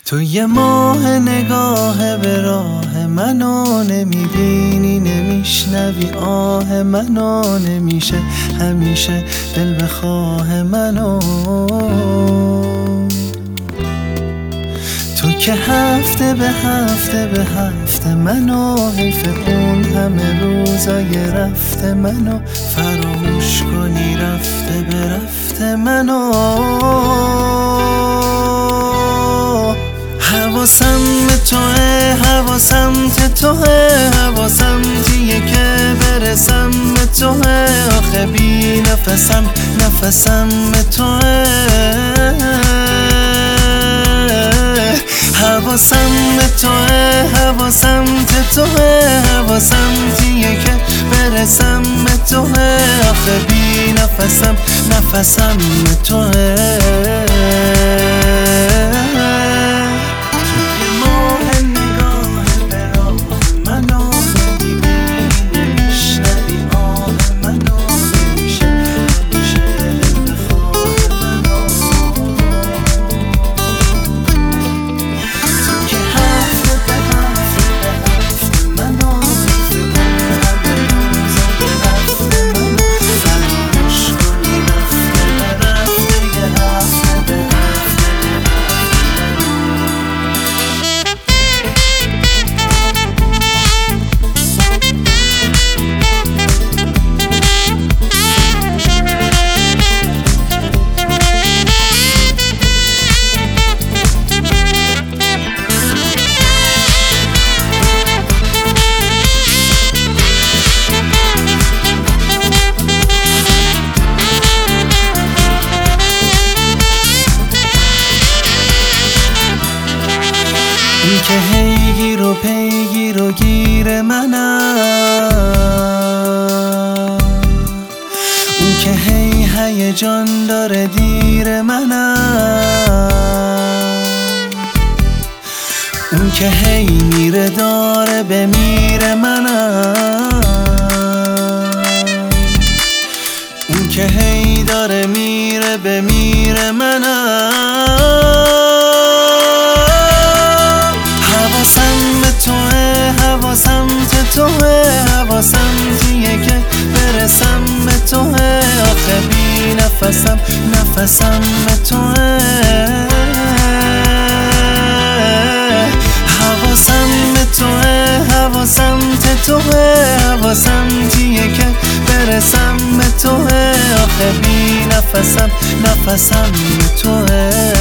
تو یه ماه نگاه به راه منو نمیبینی، نمیشنوی آه منو، نمیشه همیشه دل بخواه منو. تو که هفته به هفته به هفته منو، حیف اون همه روزای رفته منو، فراموش کنی رفته به رفته منو. حواسم به توه، حواسم ته توه، حواسم تیه که برسم به توه. آخه بی نفسم، نفسم به توه. حواسم به توه، حواسم ته توه، حواسم تیه که برسم به توه. آخه بی نفسم، نفسم به توه. این که هی گیر و پیگیر و گیر منم، اون که هی هیجان داره دیر منم، اون که هی میره داره بمیره منم، اون که هی داره میره بمیره منم. حواسم به توه، حواسم ته توه، حواسم تیه که برسم به توه. آخه بی نفسم، نفسم به توه. حواسم به توه، حواسم ته توه، حواسم تیه که برسم به توه. آخه بی نفسم، نفسم به توه.